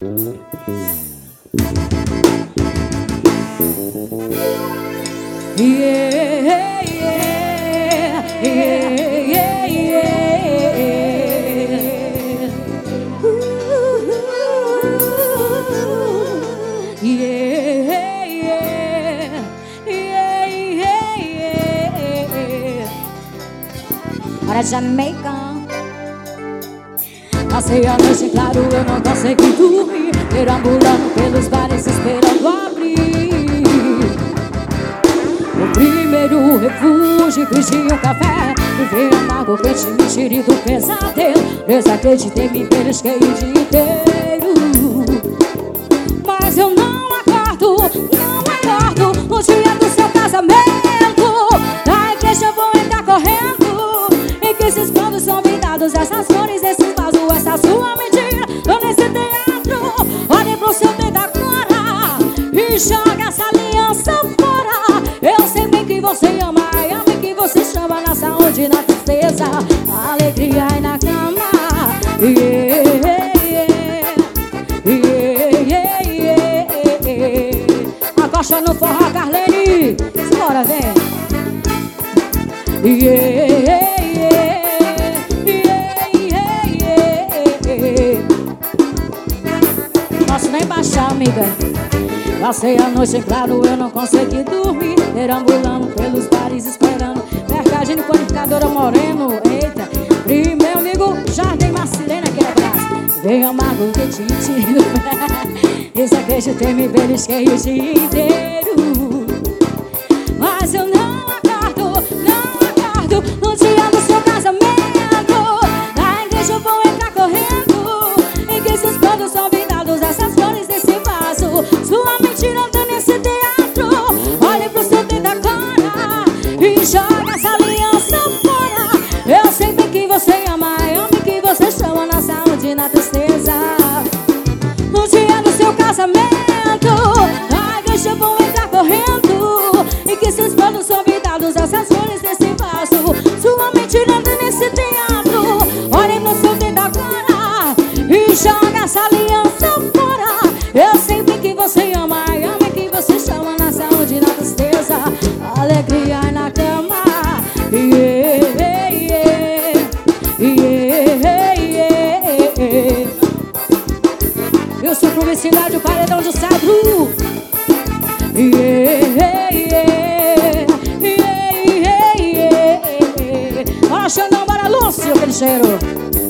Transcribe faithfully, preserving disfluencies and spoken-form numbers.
Yeah, yeah, yeah, yeah, yeah. Ooh, yeah, yeah, yeah, yeah. Para Jamaica. Passei a noite claro, eu não consegui dormir, perambulando pelos bares esperando abrir. O primeiro refúgio, pedi um café, vivi amargo, quente, me tirei do pesadelo. Desacreditei, me belisquei o dia inteiro. Mas eu não acordo, não acordo no dia do seu casamento. Da igreja eu vou entrar correndo, em que esses planos são vindados, essas flores, esse vaso, essa sua mentira. Tô nesse teatro, olhe pro seu dedo agora e joga essa aliança fora. Eu sei bem que você ama, e ame que você chama, na saúde, na tristeza, na alegria e na cama. Yeah, yeah, yeah, yeah, yeah. Acosta no forró, Carlene, bora, vem. Yeah, yeah, yeah, yeah, yeah. Posso nem baixar, amiga. Passei a noite em claro, eu não consegui dormir, perambulando pelos bares esperando Mercadinho, Panificadora Moreno. Eita, e meu amigo Jardim Marcilena, que é braço. Veio amargo, que te tiro. Desacreditei, me belisquei o dia inteiro. Mas eu não acordo, não acordo no dia do seu casamento. Na igreja eu vou entrar correndo, em que esses planos são vindados, essas flores desse vaso, sua mentira tá nesse teatro. Olhe pro seu dedo agora e joga essa aliança fora. Eu sei bem que você ama, eu amo que você chama, na saúde e na tristeza. No dia do seu casamento, na igreja eu vou entrar correndo, e que esses planos são vindados, essas flores desse vaso, sua mentira tá nesse teatro. Olhe no seu dedo agora e joga essa aliança fora. Eu sei bem que você ama, e amo que você chama, na saúde e na tristeza, alegria e na cama. Yeah, yeah, yeah, yeah. Eu sou publicidade, o paredão do Sadru. Yeah, yeah, yeah, yeah, yeah. Bora, Xandão, bora, Lúcio, aquele cheiro.